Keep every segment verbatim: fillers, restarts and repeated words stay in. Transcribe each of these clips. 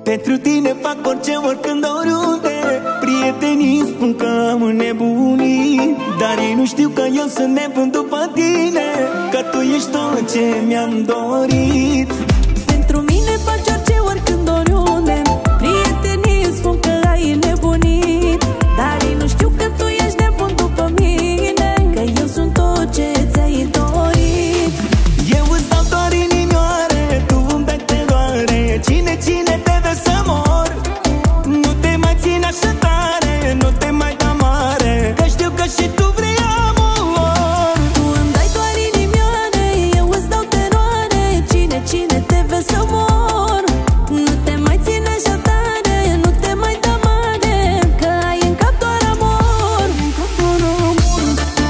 Pentru tine fac orice, oricând, oriunde. Prietenii spun că am înnebunit, dar ei nu știu că eu sunt nebun după tine, că tu ești tot ce mi-am dorit. Pentru mine faci orice, oricând, oriunde. Prietenii spun că ai înnebunit, dar ei nu știu că tu ești nebun după mine, că eu sunt tot ce ți-ai dorit. Eu îți dau doar inimioare, tu îmi dai teroare. Cine, cine te vă să mor? Nu te mai țin așa tare, nu te mai da mare, că știu că și tu vrei amor. Tu îmi dai doar inimioare, eu îți dau teroare. Cine, cine te vă să mor? Nu te mai țin așa tare, nu te mai da mare, că ai în cap doar amor. În cap doar amor.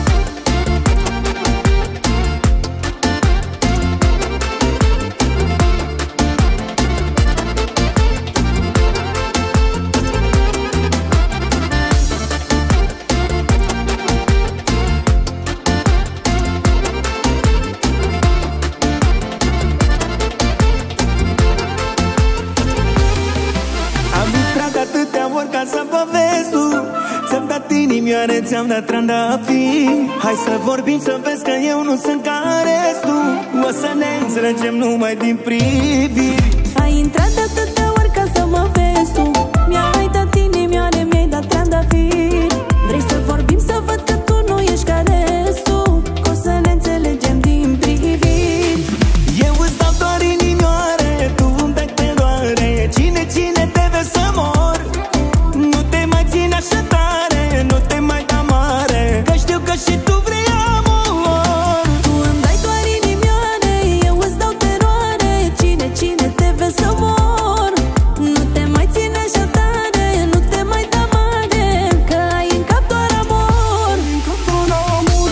Am intrat atâtea ori ca să vă vezi tu. Ți-am dat inimioare, ți-am dat trandafiri. Hai să vorbim să vezi că eu nu sunt ca restul. O să ne înțelegem numai din priviri. Ai intrat de atâtea ori ca să mă vezi tu. Mi-ai dat inimioare, mi-ai dat trandafiri. Vrei să vorbim să văd că tu nu ești ca restul, că o să ne înțelegem din priviri. Eu îți dau doar inimioare, tu îmi dai teroare. Cine, cine te vă să mor? Nu te mai țin așa tare, nu te mai da mare, că știu că și tu vrei amor. Tu îmi dai doar inimioare, eu îți dau teroare. Cine, cine te vă să mor? Nu te mai țin așa tare, nu te mai da mare, că ai în cap doar amor. În cap doar amor.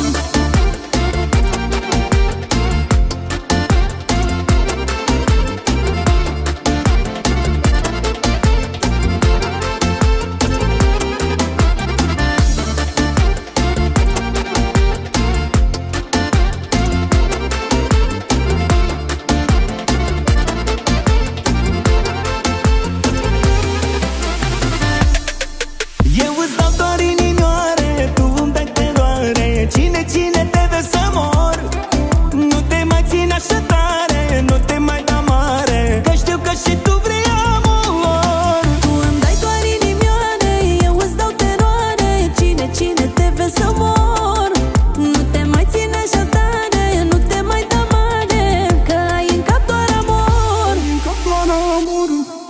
Eu îți dau doar inimioare, tu îmi dai teroare. Cine, cine te vă să mor? Nu te mai țin așa tare, nu te mai da mare, că știu că și tu vrei amor. Tu îmi dai doar inimioare, eu îți dau teroare. Cine, cine te vă să mor? Nu te mai țin așa tare, nu te mai da mare, că ai în cap doar amor. În cap doar amor.